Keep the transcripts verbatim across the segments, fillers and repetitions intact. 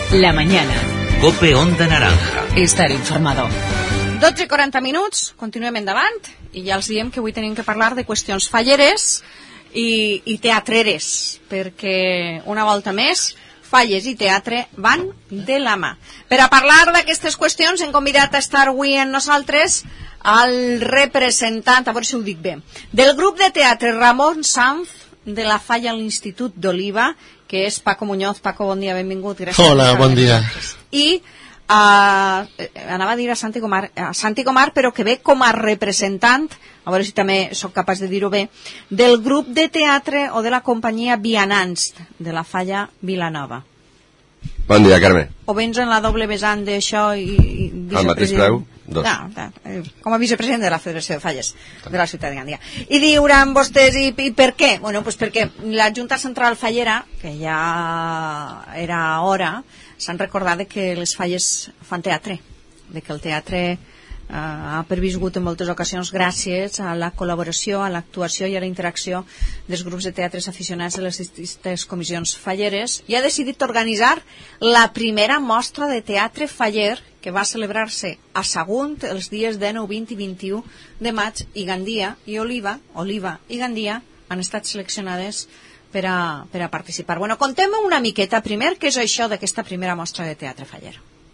La mañana. Cope Onda Naranja. Estar informado. dotze i quaranta minuts, continuem endavant, i ja els diem que avui tenim que parlar de qüestions falleres i, i teatreres, perquè una volta més falles i teatre van de la mà. Per a parlar d'aquestes qüestions hem convidat a estar avui amb nosaltres al representant, a veure si ho dic bé, del grup de teatre Ramon Sanz de la Falla a l'Institut d'Oliva, que és Paco Muñoz. Paco, bon dia, benvingut. Gràcies. Hola, bon dia. I uh, anava a dir a Santi Comar, a Santi Comar, però que ve com a representant, a veure si també sóc capaç de dir-ho bé, del grup de teatre o de la companyia Vianants de la Falla Vilanova. Bon dia, Carme. O vens en la doble vessant d'això i... i al mateix preu? Dos. No, no, com a vicepresident de la Federació de Falles de la ciutat de Gandia. I diuran vostès, i, i per què? Bueno, pues perquè la Junta Central Fallera, que ja era hora, s'han recordat que les falles fan teatre, de que el teatre eh, ha perviscut en moltes ocasions gràcies a la col·laboració, a l'actuació i a la interacció dels grups de teatres aficionats de les distintes comissions falleres, i ha decidit organitzar la primera mostra de teatre faller que va celebrar-se a Sagunt els dies dinou, vint i vint-i-u de maig, i Gandia i Oliva, Oliva i Gandia han estat seleccionades per a, per a participar. Bueno, contem-me una miqueta primer què és això d'aquesta primera mostra de teatre faller.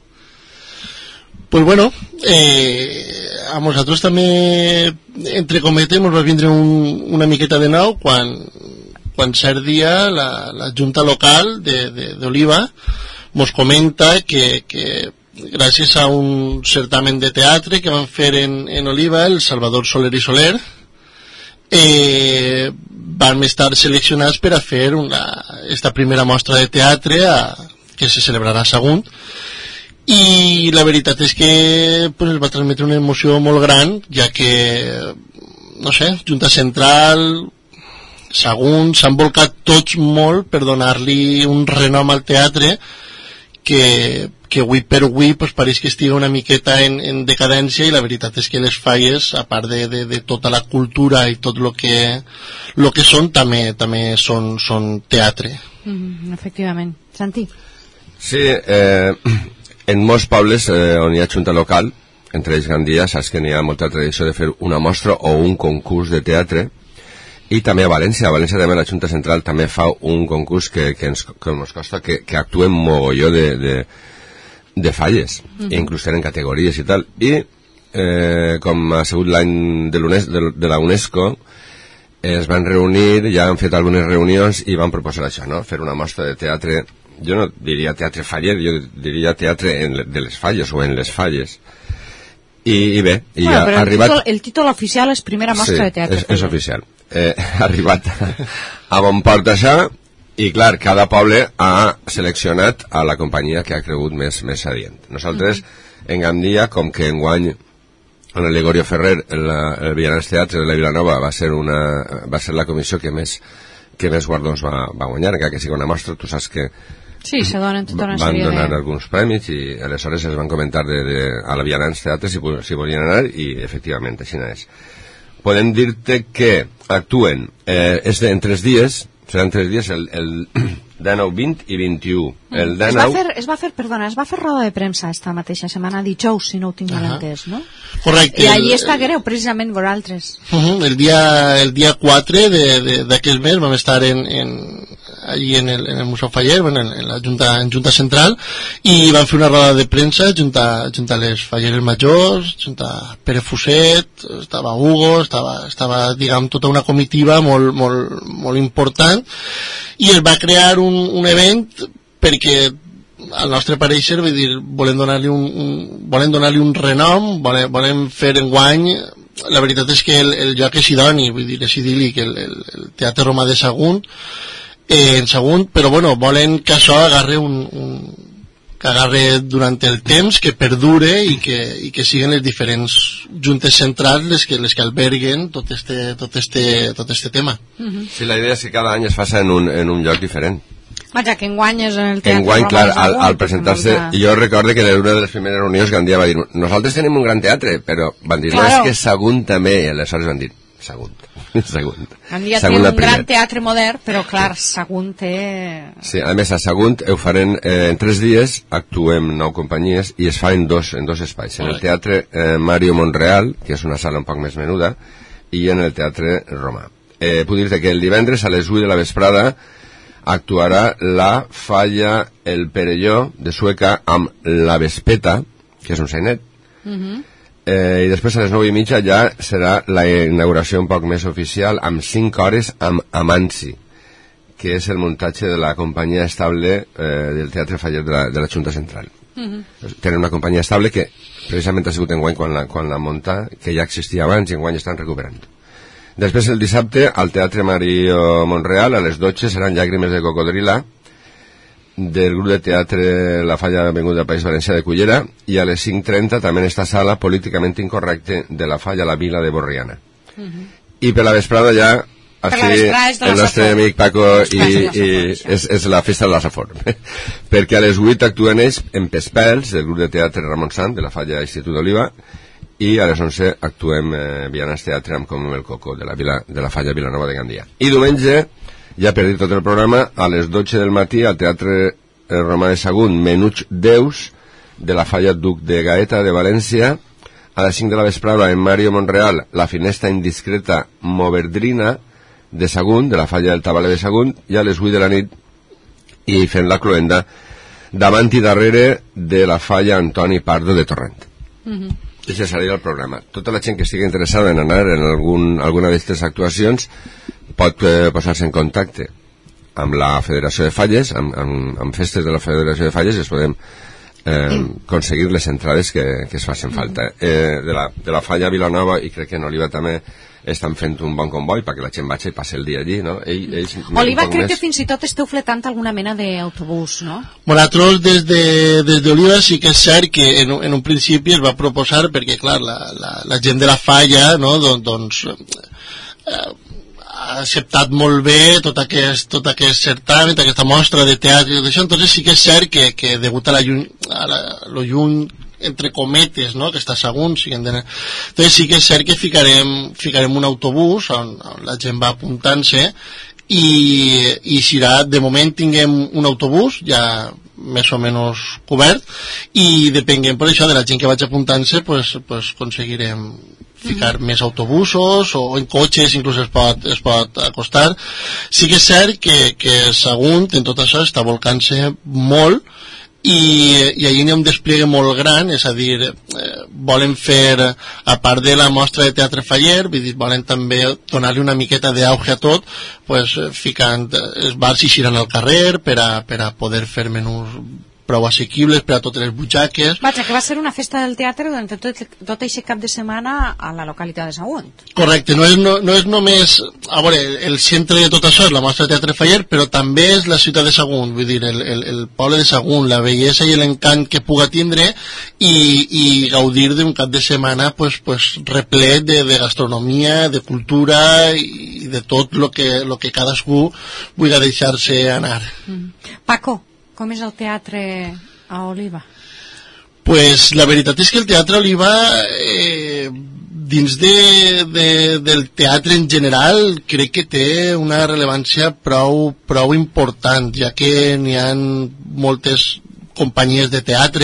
Pues bueno, eh, a nosaltres també, entre cometes, ens va vindre un, una miqueta de nou quan, quan cert dia la, la Junta Local d'Oliva ens comenta que, que gràcies a un certamen de teatre que van fer en, en Oliva, el Salvador Soler i Soler, eh, van estar seleccionats per a fer una, esta primera mostra de teatre a, que se celebrarà a Sagunt, i la veritat és que pues, es va transmetre una emoció molt gran, ja que, no sé, Junta Central, Sagunt, s'han volcat tots molt per donar-li un renom al teatre que que avui per avui pues, pareix que estigui una miqueta en, en decadència, i la veritat és que les falles, a part de, de, de tota la cultura i tot el que, lo que són, també, també són, són teatre. Mm, efectivament. Santi? Sí, eh, en molts pobles eh, on hi ha junta local, entre ells Gandia, saps que n'hi ha molta tradició de fer una mostra o un concurs de teatre, i també a València, a València també la Junta Central també fa un concurs que, que, ens, que ens costa que, que actuem mogolló de, de, de falles, uh -huh. inclús tenen categories i tal, i eh, com ha sigut l'any de, de, de la UNESCO, eh, es van reunir, ja han fet algunes reunions i van proposar això, no? Fer una mostra de teatre, jo no diria teatre faller, jo diria teatre en, de les falles o en les falles. I, i bé, i bueno, ha el arribat... Títol, el títol oficial és primera mostra sí, de teatre. És, és oficial. Eh, ha arribat a, a bon port això, i clar, cada poble ha seleccionat a la companyia que ha cregut més, més adient. Nosaltres, uh -huh. en Gandia, com que enguany en el Ligorio Ferrer, el, el Vianants Teatre de la Vilanova va ser, una, va ser la comissió que més, que més guardons va, va guanyar, encara que sigui una mostra, tu saps que sí, se donen tota una van sèrie donar de... alguns premis, i aleshores es van comentar de, de, a la Vianants Teatre si, si volien anar, i efectivament així és. Podem dir-te que actuen eh, és de, en tres dies, seran tres dies, el, el dinou, vint i vint-i-u. El dinou... es, va fer, es va fer, perdona, es va fer roda de premsa esta mateixa setmana, dijous, si no ho tinc mal uh-huh. entès, no? Correcte. I allí està greu, precisament, vosaltres. Uh-huh. El dia el dia quatre d'aquest mes vam estar en, en, allí en el, en el Museu Faller, en, en la Junta, en Junta Central, i van fer una roda de premsa junta, junta les falleres majors, junta Pere Fuset, estava Hugo, estava, estava diguem, tota una comitiva molt, molt, molt important, i es va crear un, un event perquè al nostre pareixer, vull dir, volem donar-li un, un, volem donar-li un renom, volem, volem fer enguany, la veritat és que el, el lloc és idoni, vull dir, és idíl·lic, el, el, el Teatre Romà de Sagunt, eh, en Sagunt, però bueno, volen que això agarre un, un que agarre durant el temps, que perdure i que, i que siguin les diferents juntes centrals les que, les que alberguen tot este, tot este, tot este tema. Uh-huh. Sí, la idea és que cada any es faci en un, en un lloc diferent. Vaja, que enguany és en el Teatre Enguany, Romà clar, de Sagunt, al, al presentar-se, jo recordo que en una de les primeres reunions Gandia va dir, nosaltres tenim un gran teatre, però van dir, claro. no, és que Sagunt també, i aleshores van dir, Sagunt. Sagunt. Gandia té un gran teatre modern, però clar, Sagunt té... Sí, a més a Sagunt ho farem eh, en tres dies, actuem nou companyies i es fa en dos, en dos espais, en el Teatre eh, Mario Monreal, que és una sala un poc més menuda, i en el Teatre Romà. Eh, puc dir-te que el divendres a les vuit de la vesprada actuarà la Falla El Perelló de Sueca amb La Vespeta, que és un sainet. Uh-huh. Eh, i després a les nou i mitja ja serà la inauguració un poc més oficial amb cinc hores amb Amansi, que és el muntatge de la companyia estable eh, del Teatre Faller de la, de la Junta Central. Uh-huh. Tenen una companyia estable que precisament ha sigut enguany quan la, quan la munta, que ja existia abans i enguany estan recuperant. Després el dissabte al Teatre Mario Monreal a les dotze seran Llàgrimes de Cocodrila del grup de teatre La Falla Avinguda del País Valencià de Cullera, i a les cinc trenta també en esta sala Políticament Incorrecte de La Falla La Vila de Borriana. Uh-huh. I per la vesprada ja així, el nostre amic Paco i, i és, és la festa de la Safor perquè a les vuit actuen ells en Pespels, el grup de teatre Ramon Sant de la Falla Institut d'Oliva, i a les onze actuem eh, Vianas Teatre amb Com el Coco de la, Vila, de la Falla Vilanova de Gandia. I diumenge, ja per dir tot el programa, a les dotze del matí al Teatre Romà de Sagunt, Menuts Deus de la Falla Duc de Gaeta de València. A les cinc de la vesprada en Mario Monreal, La Finestra Indiscreta Moverdrina de Sagunt, de la Falla del Tabaler de Sagunt, i a les vuit de la nit i fent la cloenda davant i darrere de la Falla Antoni Pardo de Torrent. Mhm. I se seria el programa. Tota la gent que estigui interessada en anar en algun, alguna d'aquestes actuacions pot eh, posar-se en contacte amb la Federació de Falles, amb, amb, amb festes de la Federació de Falles, i es podem eh, aconseguir les entrades que, que es facin falta. Eh, de, la, de la Falla Vilanova, i crec que en Oliva també estan fent un bon comboi perquè la gent vagi i passi el dia allí, no? Ell, ells, Oliva, crec més... que fins i tot esteu fletant alguna mena d'autobús, no? Nosaltres des de, des d'Oliva sí que és cert que en, en un principi es va proposar, perquè clar, la, la, la gent de la Falla, no?, Don, doncs eh, ha acceptat molt bé tot aquest, tot aquest certamen, aquesta mostra de teatre i tot això, entonces sí que és cert que, que degut a la lluny, a la, lo lluny entre cometes, no?, que està Sagunt, sí, entonces sí que és cert que ficarem, ficarem un autobús on, on la gent va apuntant-se, i, i serà, de moment tinguem un autobús ja més o menys cobert, i depenguem per això de la gent que vaig apuntant-se, pues, pues aconseguirem ficar mm-hmm. més autobusos, o en cotxes inclús es pot, es pot acostar. Sí que és cert que, que Sagunt en tot això està volcant-se molt, i, i allí hi ha un despliegue molt gran, és a dir, eh, volen fer, a part de la mostra de teatre Faller, vull dir, volen també donar-li una miqueta d'auge a tot, pues, ficant els bars i xiran al carrer per a, per a poder fer menús prou assequibles per a totes les butxaques. Vaja, que va ser una festa del teatre durant tot, tot aquest cap de setmana a la localitat de Sagunt. Correcte, no és, no, no és només, a veure, el centre de tot això és la mostra de teatre Faller, però també és la ciutat de Sagunt, vull dir, el, el, el poble de Sagunt, la bellesa i l'encant que puga tindre, i, i gaudir d'un cap de setmana pues, pues, replet de, de gastronomia, de cultura i de tot el que, lo que cadascú vulgui deixar-se anar. Mm. Paco, com és el teatre a Oliva? Pues la veritat és que el teatre Oliva, eh, dins de, de, del teatre en general, crec que té una rellevància prou, prou important, ja que n'hi ha moltes companyies de teatre.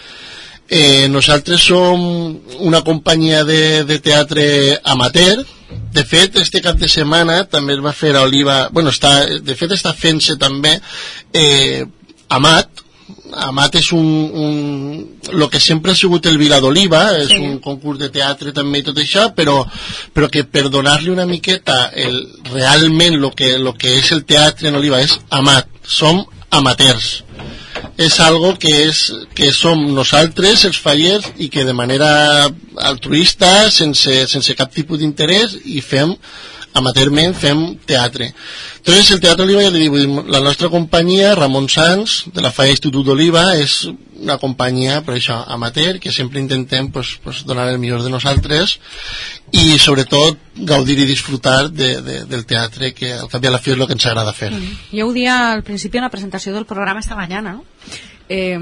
Eh, nosaltres som una companyia de, de teatre amateur. De fet, este cap de setmana també es va fer a Oliva, bueno, està, de fet està fent-se també eh, Amat. Amat és un, un el que sempre ha sigut el Vila d'Oliva, és sí. Un concurs de teatre també i tot això, però, però que per donar-li una miqueta el, realment el que, lo que és el teatre en Oliva és Amat, som amateurs, és algo que, és, que som nosaltres els fallers i que de manera altruista, sense, sense cap tipus d'interès, i fem amateurment fem teatre. Entonces el Teatre Oliva, ja li dic, la nostra companyia, Ramon Sans, de la Falla Institut d'Oliva, és una companyia, per això, amateur, que sempre intentem pues, pues, donar el millor de nosaltres i sobretot gaudir i disfrutar de, de, del teatre, que al cap i a la fi és el que ens agrada fer. Mm. Jo ho dia al principi en la presentació del programa esta mañana, no? Eh,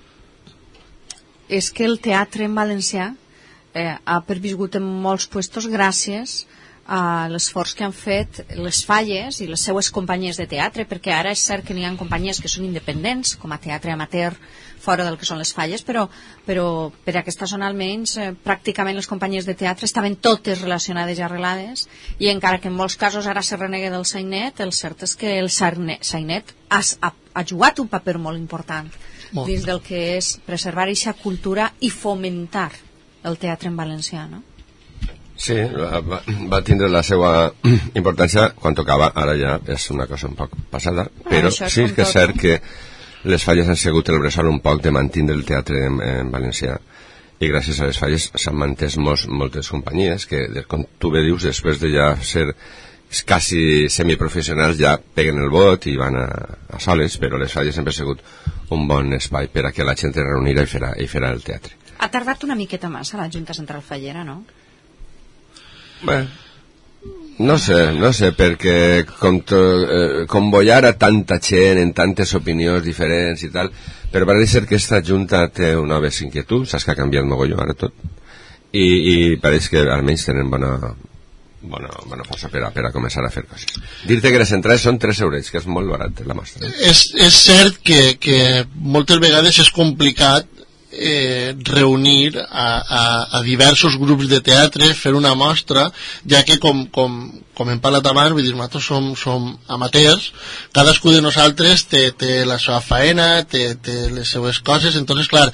és que el teatre en valencià eh, ha perviscut en molts puestos gràcies a l'esforç que han fet les Falles i les seues companyies de teatre, perquè ara és cert que n'hi ha companyies que són independents, com a teatre amateur, fora del que són les Falles, però, però per aquesta zona almenys eh, pràcticament les companyies de teatre estaven totes relacionades i arrelades, i encara que en molts casos ara se renegue del Sainet, el cert és que el Sainet ha, ha, ha jugat un paper molt important molt. Dins del que és preservar aquesta cultura i fomentar el teatre en valencià, no? Sí, va, va tindre la seva importància quan tocava, ara ja és una cosa un poc passada, però ah, sí que és cert que les Falles han sigut el bressol un poc de mantindre el teatre en, en valencià, i gràcies a les Falles s'han mantès molts, moltes companyies que, com tu bé dius, després de ja ser quasi semiprofessionals ja peguen el vot i van a, a soles, però les Falles sempre ha sigut un bon espai per a que la gent es reunirà i farà, i farà el teatre. Ha tardat una miqueta massa la Junta Central Fallera, no? Bé, no sé, no sé, perquè com to, eh, convoyar a tanta gent en tantes opinions diferents i tal, però pareix ser que aquesta junta té una noves inquietuds, saps que ha canviat mogolló ara tot, i, i pareix que almenys tenen bona, bona, bona força per a, per a començar a fer coses. Dir-te que les entrades són tres eurets, que és molt barat la mostra. És, és cert que, que moltes vegades és complicat Eh, reunir a, a, a diversos grups de teatre, fer una mostra, ja que com, com, com hem parlat abans, vull dir, nosaltres som, som amateurs, cadascú de nosaltres té, té la seva faena, té, té les seues coses, entonces clar,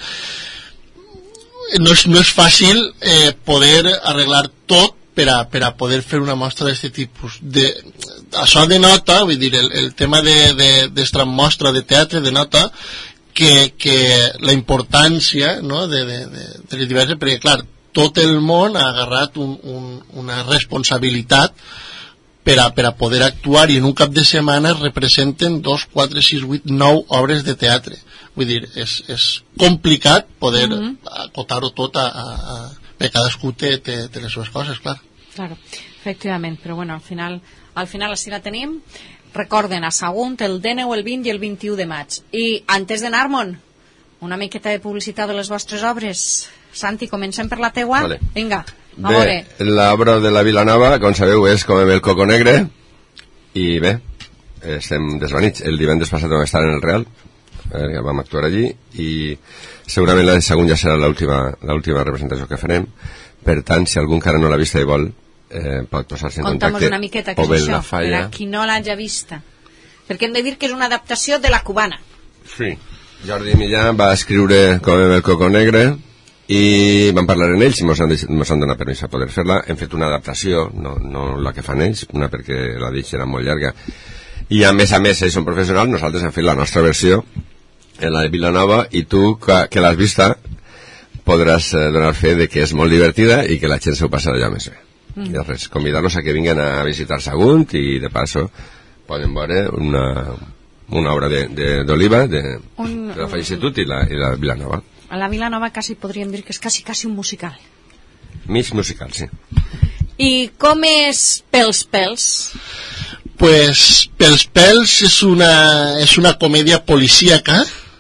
no és, no és fàcil eh, poder arreglar tot per a, per a poder fer una mostra d'aquest tipus. De, això denota, vull dir, el, el tema d'esta de, mostra de teatre denota Que, que la importància, no, de, de, de, de les diverses, perquè clar, tot el món ha agarrat un, un, una responsabilitat per a, per a poder actuar, i en un cap de setmana es representen dos, quatre, sis, vuit, nou obres de teatre. Vull dir, és, és complicat poder uh-huh. acotar-ho tot a, a, a, perquè cadascú té, té, té les seves coses, clar. Claro, efectivament, però bueno, al final, al final així la tenim. Recorden, a Sagunt el dinou, el vint i el vint-i-u de maig. I antes d'anar-me'n, una miqueta de publicitat de les vostres obres. Santi, comencem per la teua? Vale. Vinga, a veure. Bé, l'obra de la Vilanova, com sabeu, és Com el coco negre, i bé, estem desvanits. El divendres passat vam estar en el Real, eh, vam actuar allí, i segurament la de Sagunt ja serà l'última representació que farem. Per tant, si algú encara no l'ha vista i vol, Eh, pot posar-se en Conta'm contacte una miqueta què és això, per a qui no l'hagi vista, perquè hem de dir que és una adaptació de la cubana. Sí, Jordi Millán va escriure Com el coco negre i vam parlar en ells i mos han, mos han donat permís a poder fer-la. Hem fet una adaptació, no, no la que fan ells, una perquè la dicha era molt llarga, i a més a més ells són professionals, nosaltres hem fet la nostra versió en la de Vilanova, i tu que, que l'has vista podràs eh, donar fe de que és molt divertida i que la gent s'ho passarà ja més bé. Mm. I res, convidar-los a que vinguin a visitar Sagunt, i de passo poden veure una, una obra d'Oliva de, de, un, de la Fallistitut i la, i la Vilanova. A la Vilanova quasi podríem dir que és quasi, quasi un musical. Mig musical, sí. I com és Pels Pels? Pues Pels Pels és una, és una comèdia policíaca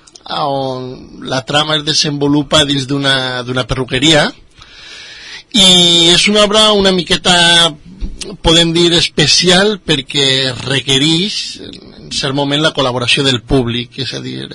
on la trama es desenvolupa dins d'una d'una perruqueria, i és una obra una miqueta, podem dir, especial, perquè requereix en cert moment la col·laboració del públic, és a dir,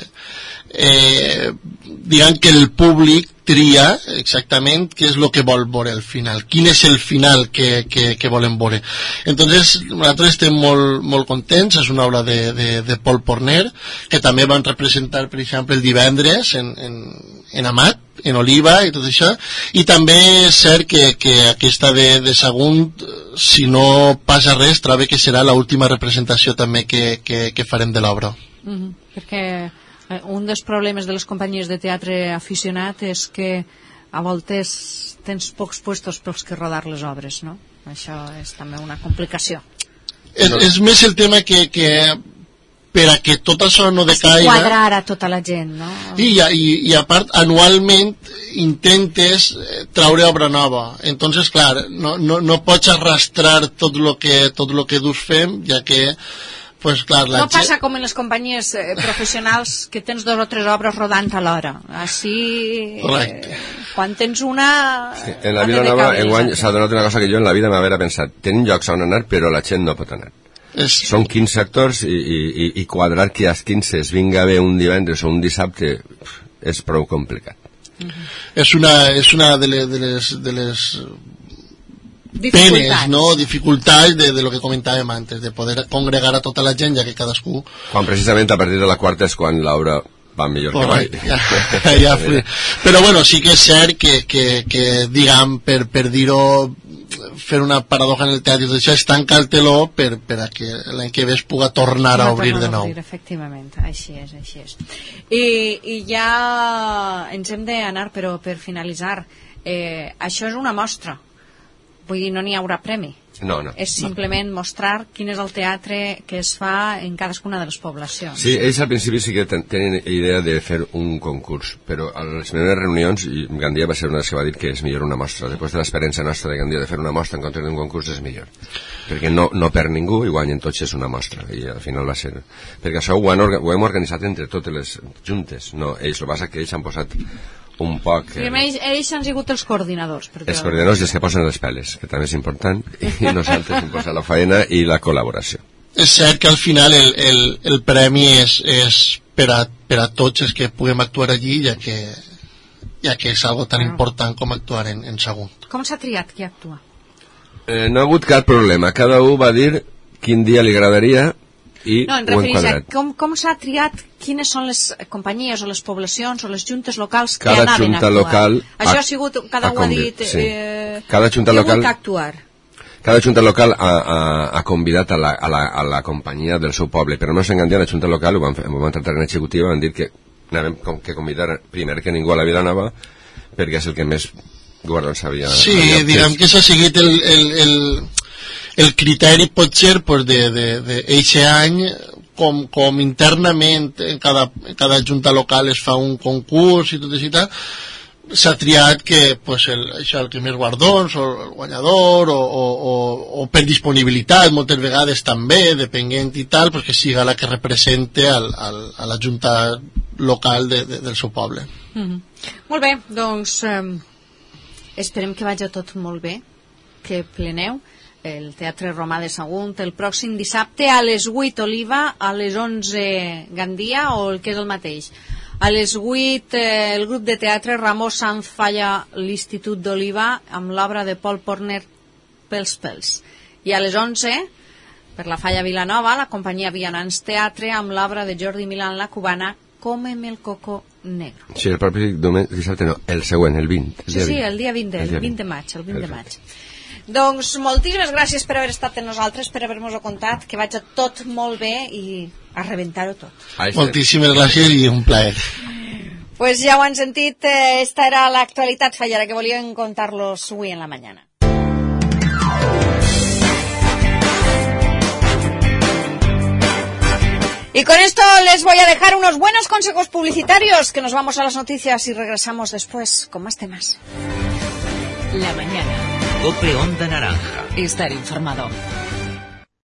eh, diguem que el públic tria exactament què és el que vol veure al final, quin és el final que, que, que volen veure. Entonces nosaltres estem molt, molt contents. És una obra de, de, de Pol Porner, que també van representar, per exemple, el divendres en, en, en Amat, en Oliva i tot això, i també és cert que, que aquesta de, de Sagunt, si no passa res, trobo que serà l'última representació també que, que, que farem de l'obra. Mm-hmm. Perquè un dels problemes de les companyies de teatre aficionat és que a voltes tens pocs puestos pels que rodar les obres, no? Això és també una complicació. És, és més el tema que, que per a que tot això no decaiga, quadrar a tota la gent, no? I, i, i a part, anualment intentes traure obra nova. Entonces, clar, no, no, no pots arrastrar tot lo que, tot lo que dus fem, ja que pues clar, la no gent... passa com en les companyies eh, professionals que tens dos o tres obres rodant a l'hora. Així, eh, quan tens una... Sí, en la Vila Nova, enguany, s'ha donat una cosa que jo en la vida m'havia pensat. Tenim llocs on anar, però la gent no pot anar. És... Són quinze actors i, i, i quadrar que als quinze es vinga bé un divendres o un dissabte és prou complicat. Uh-huh. És una, és una de les, de les, de les penes, no? Dificultats de, de lo que comentàvem antes, de poder congregar a tota la gent, ja que cadascú... Quan precisament a partir de la quarta és quan l'obra va millor Correcte, que mai. ja, ja fui. Però bueno, sí que és cert que, que, que diguem, per, per dir-ho, fer una paradoja en el teatre, això és tancar el teló per, per a que l'any que ve es puga tornar a obrir de nou. Obrir, efectivament, així és, així és. I, i ja ens hem d'anar, però per finalitzar, eh, això és una mostra. Vull dir, no n'hi haurà premi. No, no. És simplement mostrar quin és el teatre que es fa en cadascuna de les poblacions. Sí, ells al principi sí que ten tenen idea de fer un concurs, però a les primeres reunions, i Gandia va ser una que va dir que és millor una mostra. Després de l'experiència nostra de Gandia de fer una mostra en comptes d'un concurs és millor. Perquè no, no perd ningú i guanyen tots, és una mostra. I al final va ser... Perquè això ho, han, ho hem organitzat entre totes les juntes. No, ells, el que passa que ells han posat un poc... Eh... Ells, ells han sigut els coordinadors. Perquè... Els coordinadors i els que posen les peles, que també és important, i nosaltres hem posat la feina i la col·laboració. És cert que al final el, el, el premi és, és per, a, per a tots els que puguem actuar allí, ja que, ja que és algo tan important com actuar en, en segon. Com s'ha triat qui actua? Eh, no ha hagut cap problema. Cada un va dir quin dia li agradaria i no, en ho hem refereix a quadrat. com, com s'ha triat, quines són les companyies o les poblacions o les juntes locals que cada anaven a actuar. Local Això ha, ha sigut, cada un ha dit, sí. eh, cada junta local que actuar. Cada junta local ha, ha, ha convidat a la, a, la, a la companyia del seu poble, però no s'engandia la junta local, ho van, ho van tratar en executiva, van dir que anàvem com que convidar primer que ningú a la Vila Nova, perquè és el que més guardons havia... Sí, havia diguem que s'ha seguit el, el, el, el criteri potser pues, de, de, de eixe any, com, com internament en cada, en cada junta local es fa un concurs i tot això i tal, s'ha triat que pues, el, això, el que més guardons o el guanyador o, o, o, o per disponibilitat moltes vegades també, depenent i tal, pues, que siga la que represente al, al, a la junta local de, de, del seu poble. Mm-hmm. Molt bé, doncs eh, esperem que vagi tot molt bé, que pleneu el Teatre Romà de Sagunt el pròxim dissabte a les vuit Oliva, a les onze Gandia o el que és el mateix. A les vuit eh, el grup de teatre Ramó Sanz Falla l'Institut d'Oliva amb l'obra de Paul Porner Pels Pels. I a les onze, per la Falla Vilanova, la companyia Vianants Teatre amb l'obra de Jordi Milán La Cubana Cómeme el coco negro. Sí, el propi dissabte no, el següent, el vint. El sí, sí, el dia vint, el, el vint de maig, el vint de maig. Doncs moltíssimes gràcies per haver estat amb nosaltres, per haver-nos-ho contat, que vagi tot molt bé i a rebentar-ho tot. Moltíssimes gràcies i un plaer. Pues ja ho han sentit, eh, esta era l'actualitat fallera que volíem contar-los avui en la mañana. Y con esto les voy a dejar unos buenos consejos publicitarios, que nos vamos a las noticias y regresamos después con más temas. La mañana. Cope Onda Naranja. Estar informado.